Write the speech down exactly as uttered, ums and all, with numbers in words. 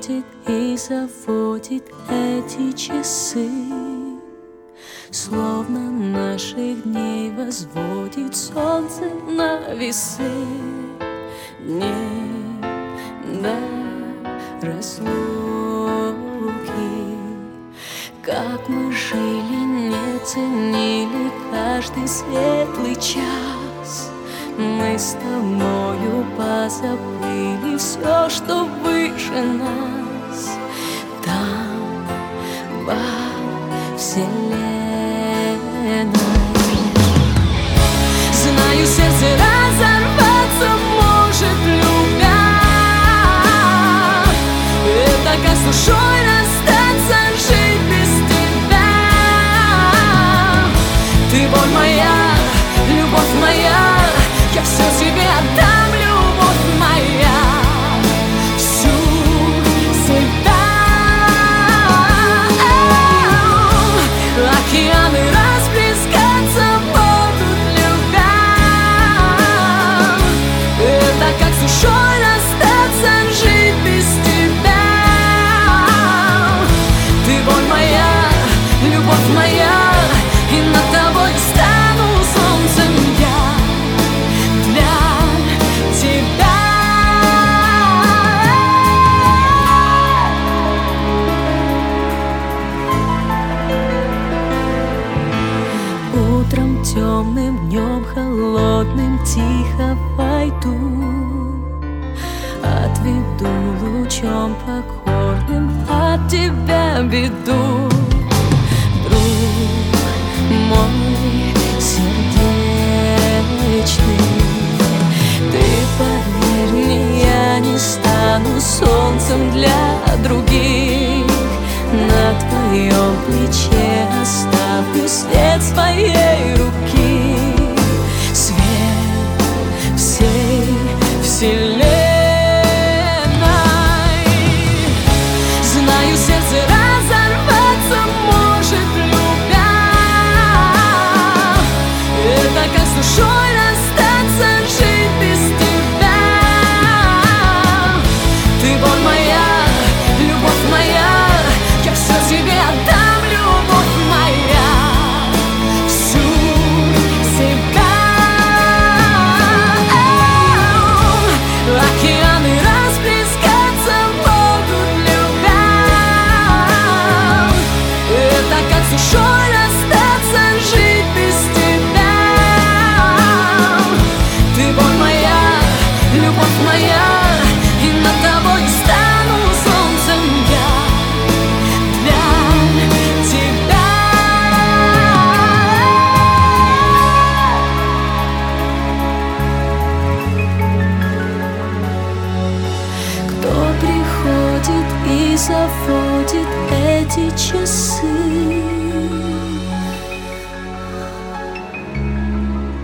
приходит и заводит эти часы, словно наших дней возводит солнце на весы. Дней до разлуки, как мы жили, не ценили каждый светлый час. Мы с тобою позабыли все, что выше нас. Там, во вселенной, знаю, сердце разорваться может, любя. Это как с душой расстаться, жить без тебя. Ты боль моя, любовь моя, я все тебе отдам, любовь моя, всю себя. Океаны расплескаться будут, любя. Это как с душой расстаться, жить без тебя. Ты боль моя, любовь моя, и над тобой стану солнцем я. Утром темным, днем холодным тихо войду, отведу лучом покорным от тебя беду. Друг мой сердечный, ты поверь мне, я не стану солнцем для других. На твоем плече оставлю след своей руки, свет всей вселенной. Знаю, сердце разорваться может, любя. Это как с душой расстаться, жить без тебя. Ты боль моя, любовь моя, я все тебе отдам, любовь моя, всю себя. Океаны расплескаться будут, любя. Это как с душой расстаться, жить без тебя. Ты боль моя, любовь моя, и над тобой стану солнцем я. И заводит